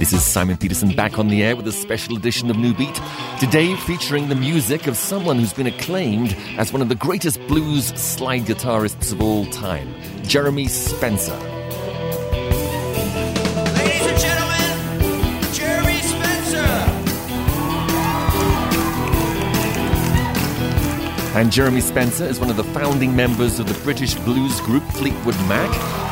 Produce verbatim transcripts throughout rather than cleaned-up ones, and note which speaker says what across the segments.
Speaker 1: This is Simon Peterson back on the air with a special edition of New Beat. Today featuring the music of someone who's been acclaimed as one of the greatest blues slide guitarists of all time, Jeremy Spencer.
Speaker 2: Ladies and gentlemen, Jeremy Spencer.
Speaker 1: And Jeremy Spencer is one of the founding members of the British blues group Fleetwood Mac.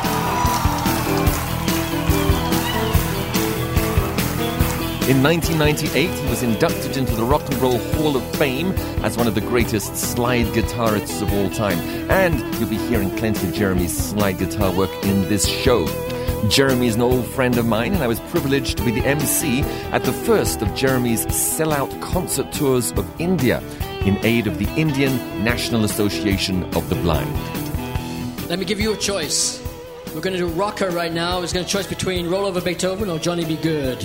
Speaker 1: In nineteen ninety-eight, he was inducted into the Rock and Roll Hall of Fame as one of the greatest slide guitarists of all time. And you'll be hearing plenty of Jeremy's slide guitar work in this show. Jeremy is an old friend of mine, and I was privileged to be the M C at the first of Jeremy's sellout concert tours of India in aid of the Indian National Association of the Blind.
Speaker 3: Let me give you a choice. We're going to do rocker right now. It's going to choice between Roll Over Beethoven or Johnny Be Good.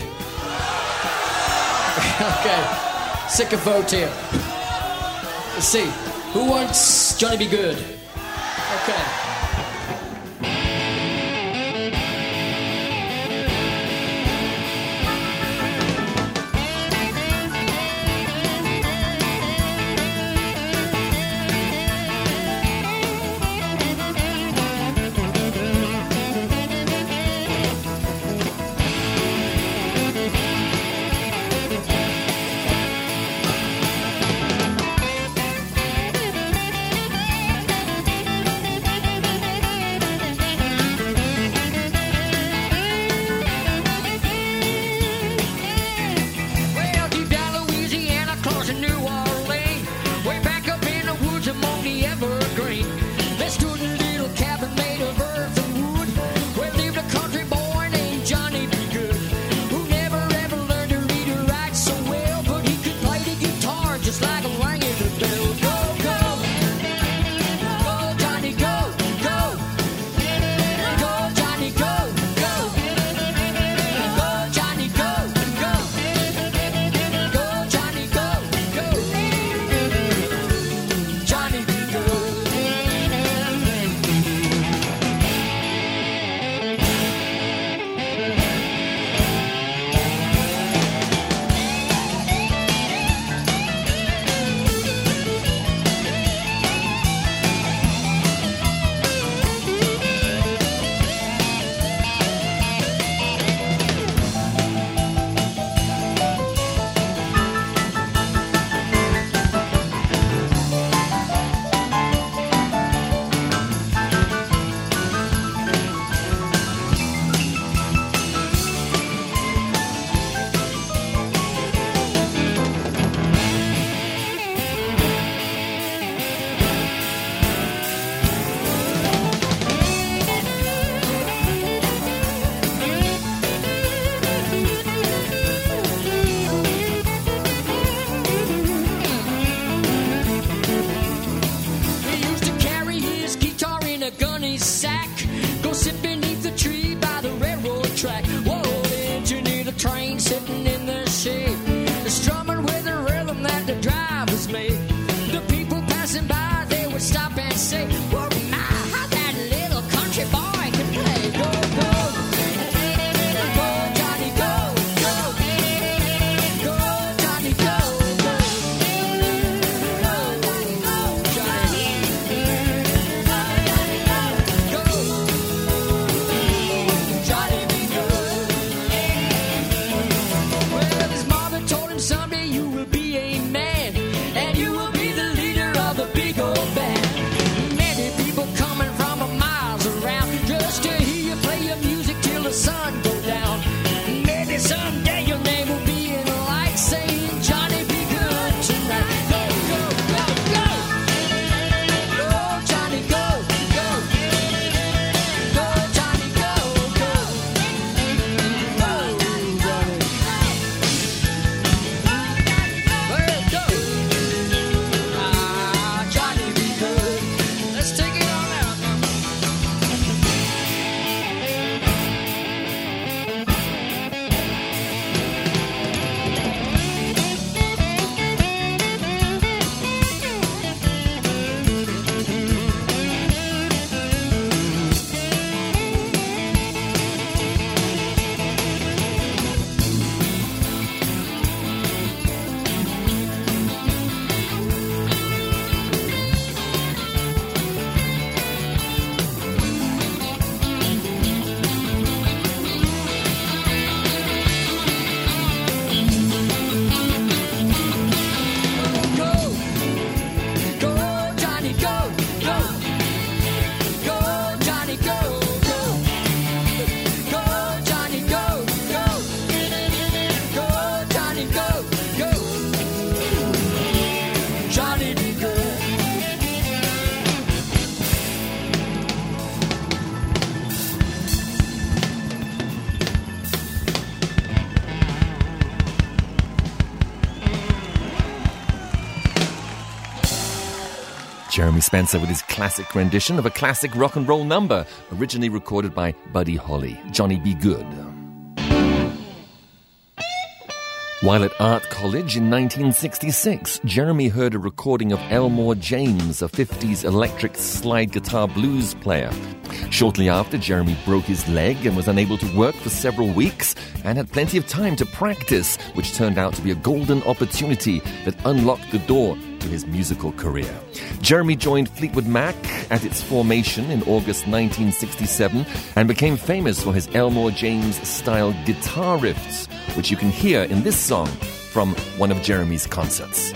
Speaker 3: Okay, sick of vote here. Let's see. Who wants Johnny Be Good? Okay.
Speaker 1: Jeremy Spencer with his classic rendition of a classic rock and roll number, originally recorded by Buddy Holly, Johnny B. Good. While at Art College in nineteen sixty-six, Jeremy heard a recording of Elmore James, a fifties electric slide guitar blues player. Shortly after, Jeremy broke his leg and was unable to work for several weeks and had plenty of time to practice, which turned out to be a golden opportunity that unlocked the door to his musical career. Jeremy joined Fleetwood Mac at its formation in August nineteen sixty-seven and became famous for his Elmore James-style guitar riffs, which you can hear in this song from one of Jeremy's concerts.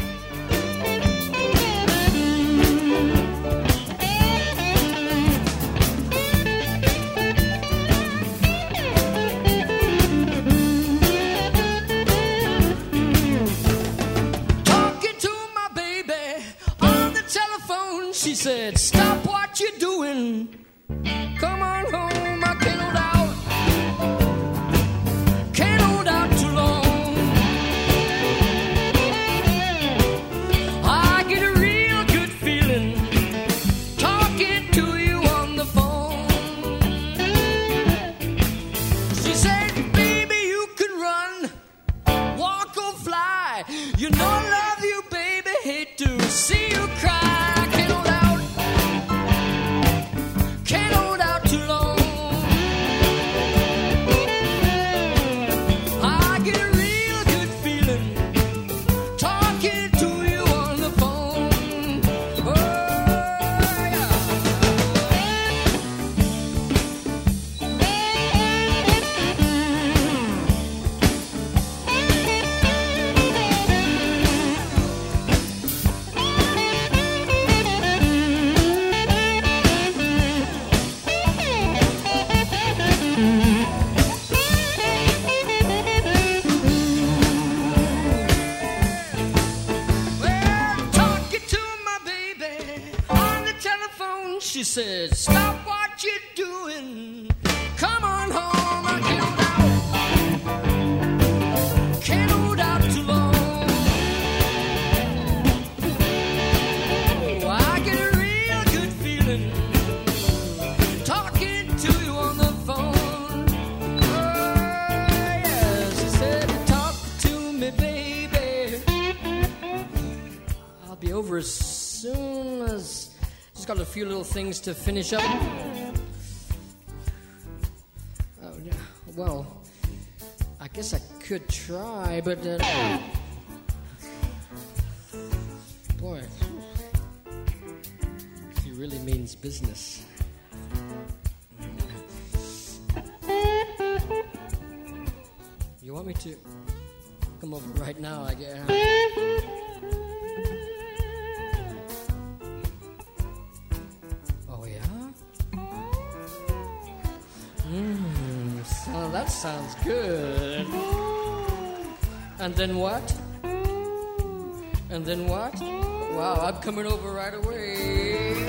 Speaker 3: She said, stop what you're doing. Come on home, I can't hold out. Can't hold out too long. I get a real good feeling talking to you on the phone. She said, baby, you can run, walk or fly. You know I love you, baby, hate to see you cry. She said, stop what you're doing. Come on home, I can't hold out. Can't hold out too long. Oh, I get a real good feeling talking to you on the phone. Oh, yeah, she said, talk to me, baby. I'll be over as soon as... Just got a few little things to finish up. Oh, yeah. Well, I guess I could try, but uh, boy, he really means business. You want me to come over right now? I guess. Mmm, so that sounds good. And then what? And then what? Wow, I'm coming over right away.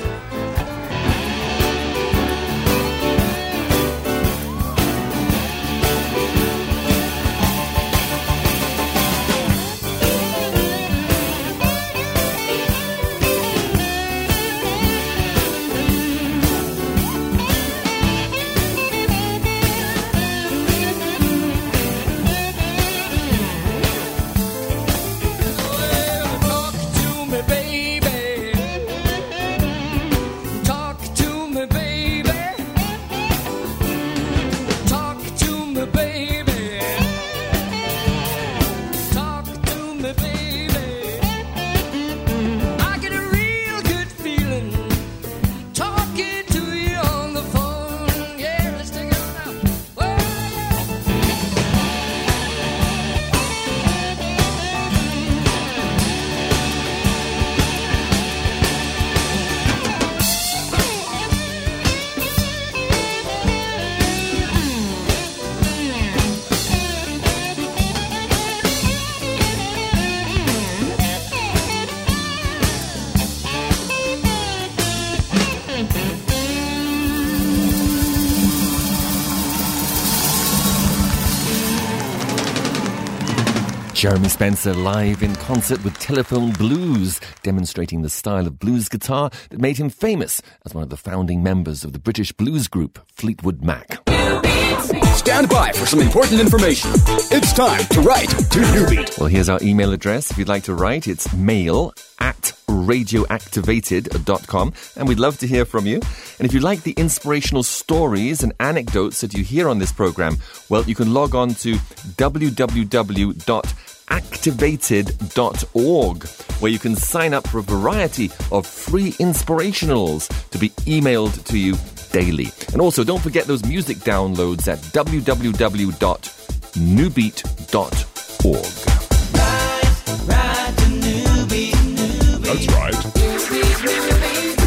Speaker 1: Jeremy Spencer live in concert with Telephone Blues, demonstrating the style of blues guitar that made him famous as one of the founding members of the British blues group Fleetwood Mac.
Speaker 4: Stand by for some important information. It's time to write to Newbeat.
Speaker 1: Well, here's our email address. If you'd like to write, it's mail at radioactivated dot com, and we'd love to hear from you. And if you like the inspirational stories and anecdotes that you hear on this program, well, you can log on to w w w dot activated dot org, where you can sign up for a variety of free inspirationals to be emailed to you daily. And also, don't forget those music downloads at w w w dot newbeat dot org.
Speaker 2: Ride, ride to Newbeat, Newbeat.
Speaker 4: That's right.
Speaker 2: Newbeat, Newbeat.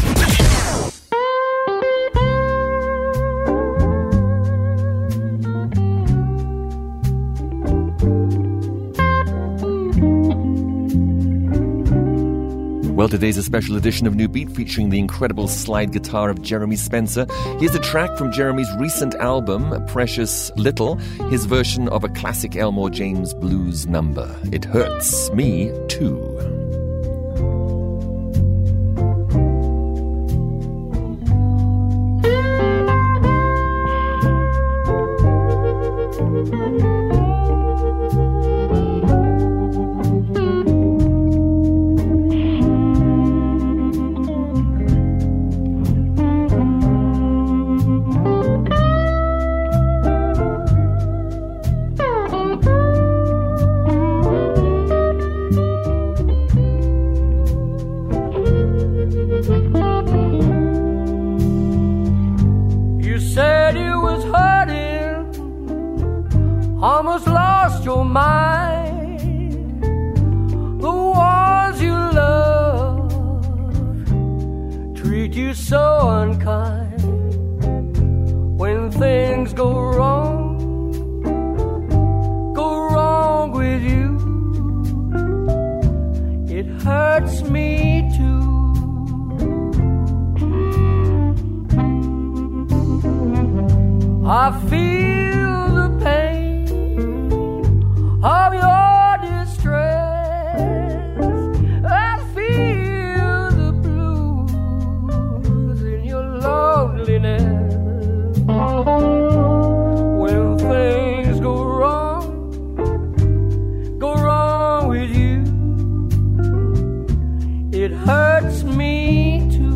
Speaker 1: Well, today's a special edition of New Beat featuring the incredible slide guitar of Jeremy Spencer. Here's a track from Jeremy's recent album, Precious Little, his version of a classic Elmore James blues number, It Hurts Me Too.
Speaker 3: Almost lost your mind. The ones you love treat you so unkind. When things go wrong, go wrong with you, it hurts me too. I feel the pain of your distress. I feel the blues in your loneliness. When things go wrong, go wrong with you, it hurts me too.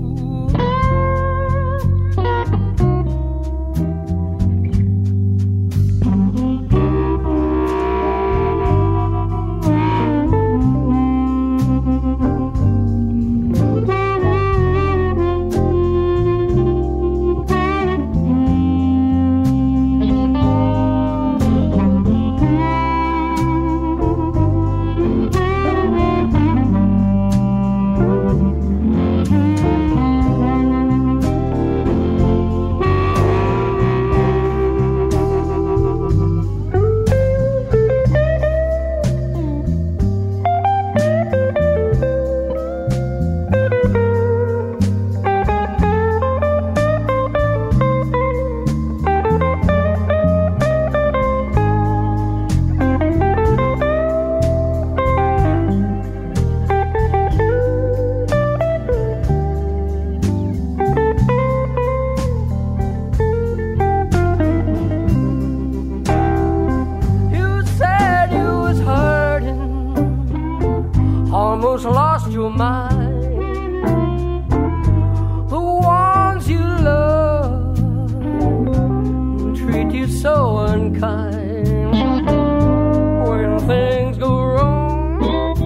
Speaker 3: Almost lost your mind. The ones you love treat you so unkind. When things go wrong,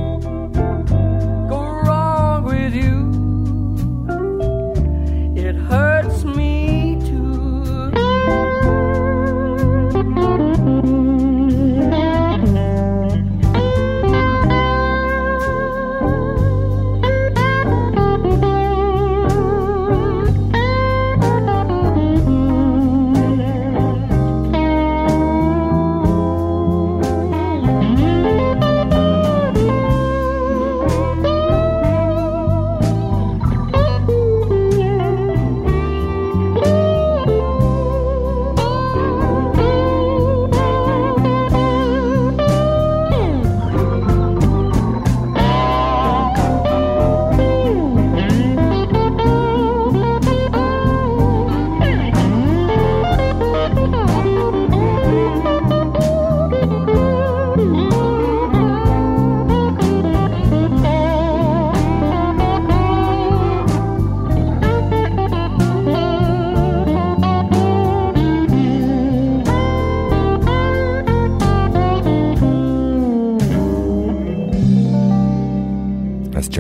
Speaker 3: go wrong with you, it hurts me too.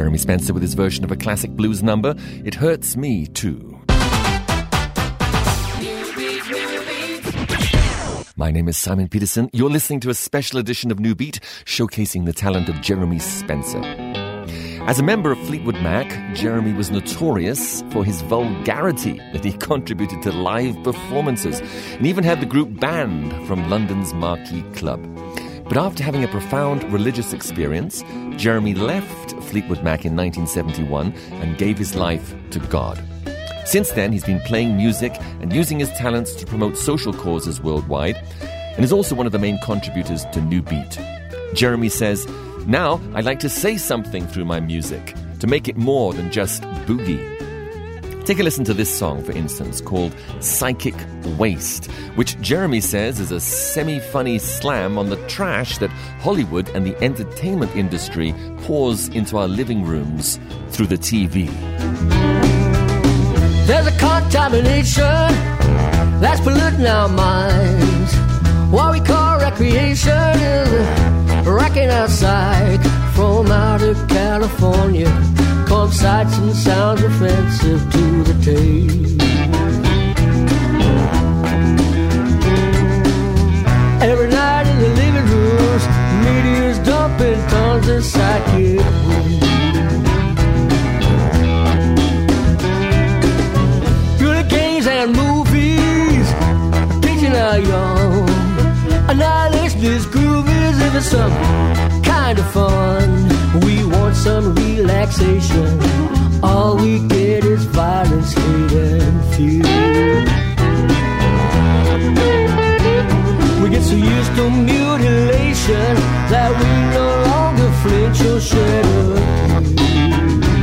Speaker 1: Jeremy Spencer with his version of a classic blues number, It Hurts Me Too. My name is Simon Peterson. You're listening to a special edition of New Beat, showcasing the talent of Jeremy Spencer. As a member of Fleetwood Mac, Jeremy was notorious for his vulgarity that he contributed to live performances, and even had the group banned from London's Marquee Club. But after having a profound religious experience, Jeremy left Fleetwood Mac in nineteen seventy-one and gave his life to God. Since then, he's been playing music and using his talents to promote social causes worldwide, and is also one of the main contributors to New Beat. Jeremy says, "Now I'd like to say something through my music, to make it more than just boogie." Take a listen to this song, for instance, called Psychic Waste, which Jeremy says is a semi-funny slam on the trash that Hollywood and the entertainment industry pours into our living rooms through the T V.
Speaker 3: There's a contamination that's polluting our minds. What we call recreation is racking our psych. From out of California come sights and sounds offensive to the taste. Every night in the living rooms, media's dumping tons of psychic waste. And movies are teaching our young annihilation is groovies. If it's some kind of fun, we want some relaxation. All we get is violence, hate, and fear. We get so used to mutilation that we no longer flinch or shed a tear.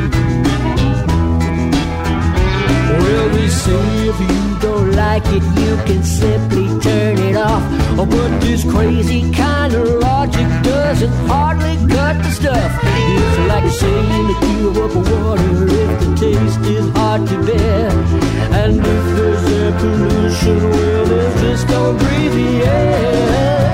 Speaker 3: Well, we say if you don't like it, you can simply turn it off. Oh, but this crazy kind of logic doesn't hardly cut the stuff. It's like saying to cure up water if the taste is hard to bear. And if there's air pollution, well, then just don't breathe the air.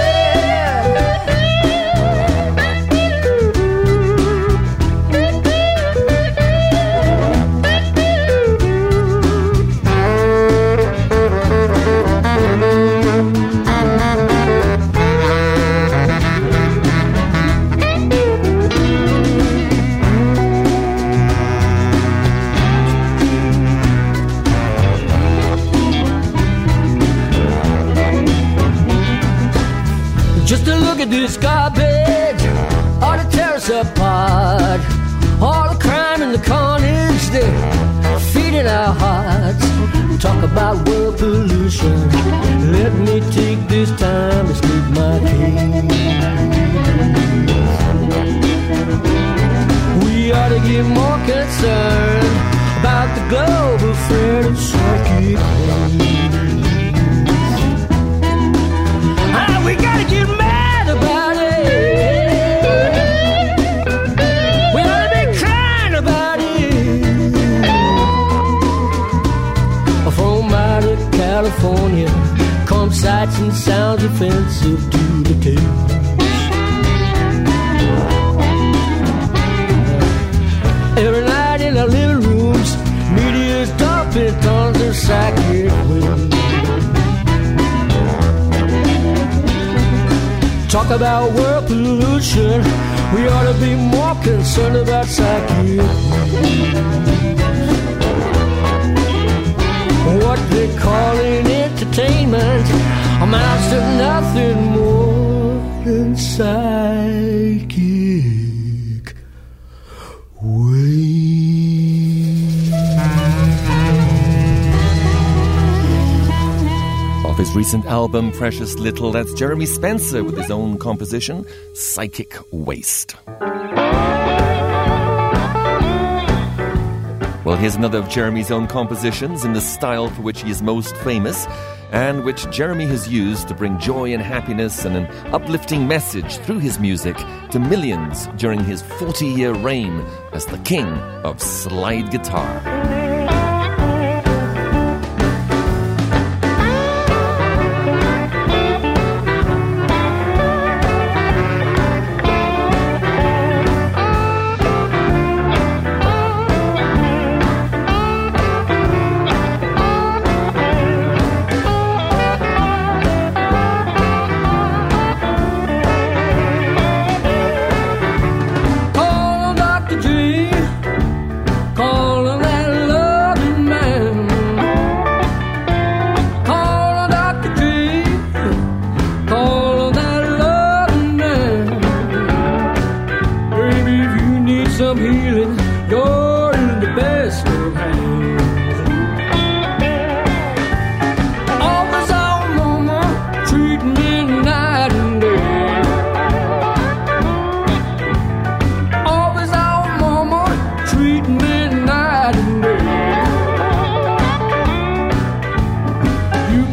Speaker 3: This garbage ought to tear us apart. All the crime and the carnage, they're feeding our hearts. Talk about world pollution. Let me take this time to state my case. We ought to get more concerned about the global threat of psychic waste. Ah, we gotta get mad about it. We ought to be crying about it. From out of California come sights and sounds offensive to the taste. Every night in our living rooms, media's dumping tons of psychic waste. Talk about world pollution, we ought to be more concerned about psychic waste. What they call in entertainment amounts to nothing more than psychic waste.
Speaker 1: Off his recent album, Precious Little, that's Jeremy Spencer with his own composition, Psychic Waste. Well, here's another of Jeremy's own compositions in the style for which he is most famous, and which Jeremy has used to bring joy and happiness and an uplifting message through his music to millions during his forty-year reign as the king of slide guitar.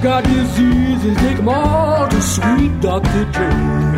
Speaker 3: got diseases, take them all to sweet Doctor J.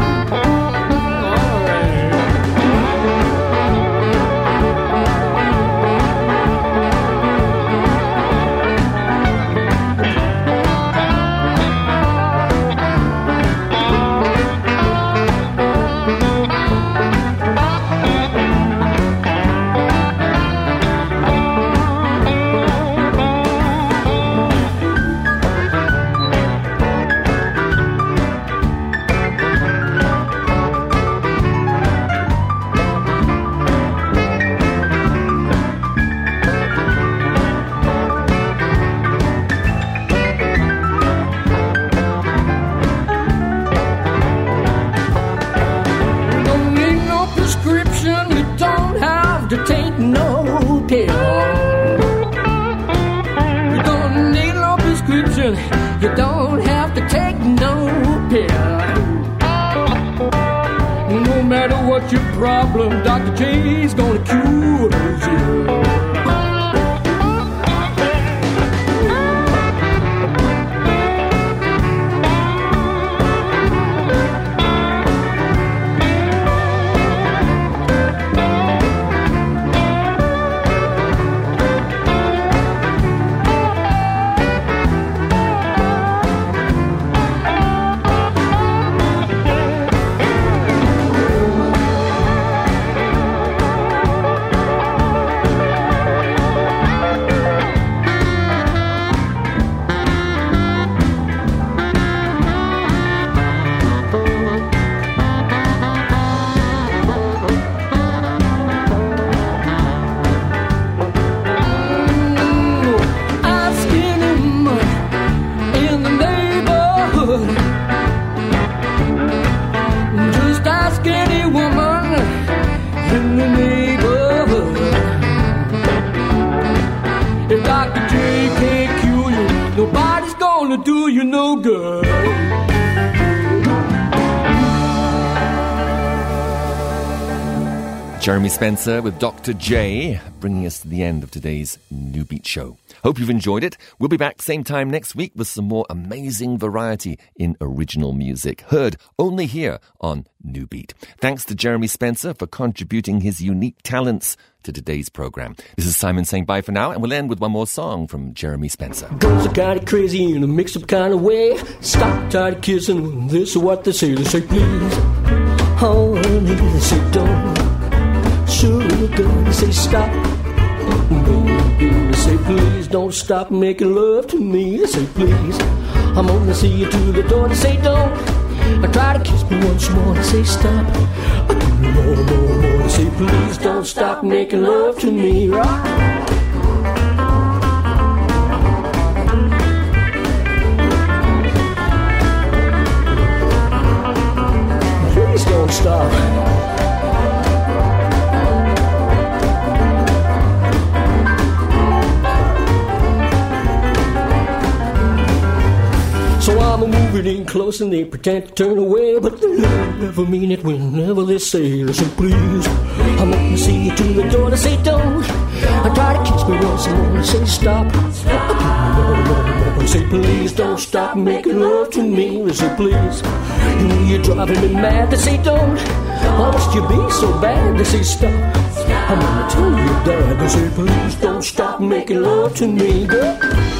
Speaker 3: You don't have to take no pill. No matter what your problem, Doctor J's gonna cure those ills. Do you no good.
Speaker 1: Jeremy Spencer with Doctor J, bringing us to the end of today's New Beat Show. Hope you've enjoyed it. We'll be back same time next week with some more amazing variety in original music, heard only here on New Beat. Thanks to Jeremy Spencer for contributing his unique talents to today's program. This is Simon saying bye for now, and we'll end with one more song from Jeremy Spencer.
Speaker 3: Girls are kind of crazy in a mix-up kind of way. Stop, tired of kissing. This is what they say. They say please, honey. They say don't. Sugar. They say stop, baby. They say please don't stop making love to me. They say please, I'm gonna see you to the door. They say don't. I try to kiss me once more. They say stop. I do more, more, more. They say please don't stop making love to me. Right? Please don't stop. So I'm moving in close and they pretend to turn away, but they never mean it whenever they say, they say please, I'm gonna see you to the door. They say don't. I try to kiss me once more. They say stop. They say please don't stop making love to me. They say please, you know you're driving me mad. They say don't. Why must you be so bad? They say stop. I'm gonna tell you dad. They say please don't stop making love to me, girl.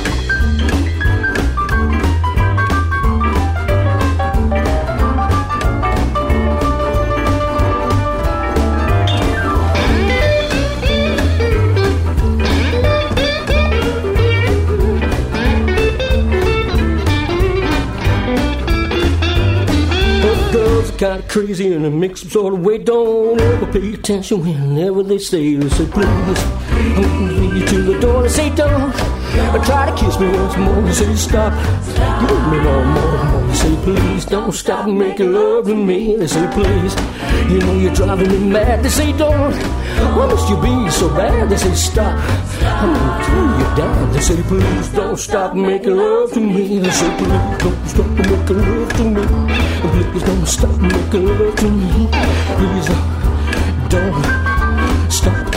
Speaker 3: Kind of crazy in a mix-up sort of way. Don't ever pay attention whenever they say. They say please, I'm gonna lead you to the door. They say don't. I try to kiss me once more. They say stop. You want me no more, more. They say please don't stop making love to me. They say please, you know you're driving me mad. They say don't. Why must you be so bad? They say stop. I'm gonna tell you down. They say please don't stop making love to me. They say please don't stop making love to me. Please don't stop making love to me. Please don't stop.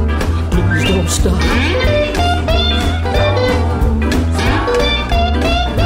Speaker 3: Please don't stop.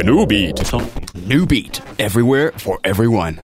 Speaker 4: New Beat. New Beat. Everywhere for everyone.